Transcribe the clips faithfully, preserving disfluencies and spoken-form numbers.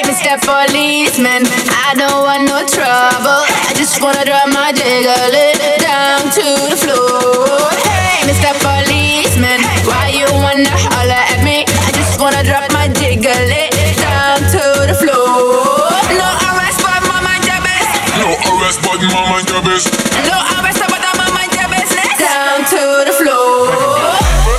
Mister Policeman, I don't want no trouble. I just wanna drop my jiggle it down to the floor. Hey, Mister Policeman, why you wanna holler at me? I just wanna drop my jiggle it down to the floor. No arrest, but my mind your business. No arrest, but my mind your business. No arrest, but my mind your business. Down to the floor.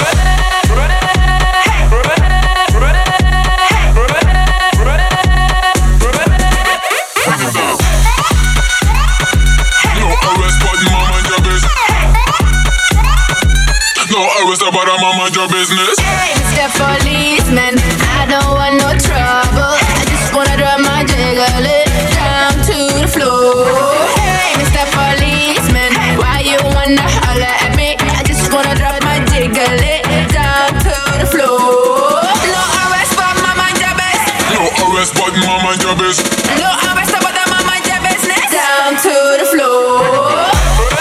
No arrest, but I'm on mind your business. Hey, Mister Policeman, I don't want no trouble. I just wanna drop my jiggle it down to the floor. Hey, Mister Policeman, why you wanna holler at me? I just wanna drop my jiggle it down to the floor. No arrest, but my mind your business. No arrest, but my mind your business. No arrest, but my mind your business. Down to the floor.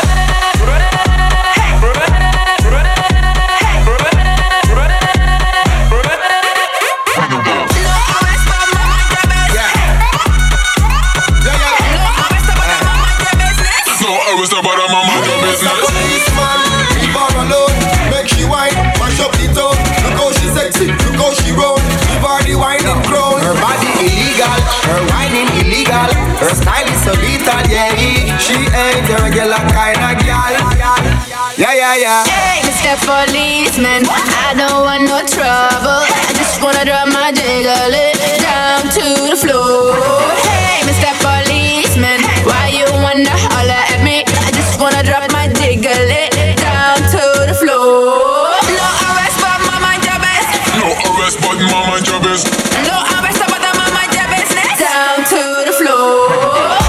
Her style is so lethal, yeah. She ain't a regular kind of girl. Yeah, yeah, yeah. Hey, Mister Policeman, I don't want no trouble. I just wanna drop my jiggle it down to the floor. Hey, Mister Policeman, why you wanna holler at me? I just wanna drop my jiggle it down to the floor. No arrest, but my mind your business. No arrest, but my mind your business. No arrest, but my mind your business. Down to the floor.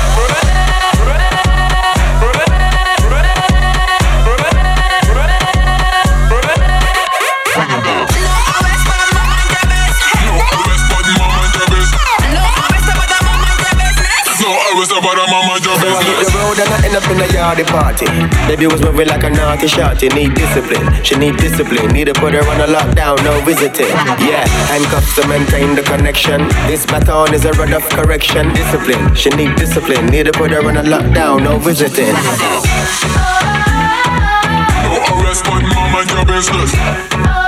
But I'm on my job business. I hit the road and I end up in a yardy party. Baby was moving like a naughty shorty. Need discipline, she need discipline. Need to put her on a lockdown, no visiting. Yeah, handcuffs to maintain the connection. This baton is a rod of correction. Discipline, she need discipline. Need to put her on a lockdown, no visiting. No arrest, but my mind your business.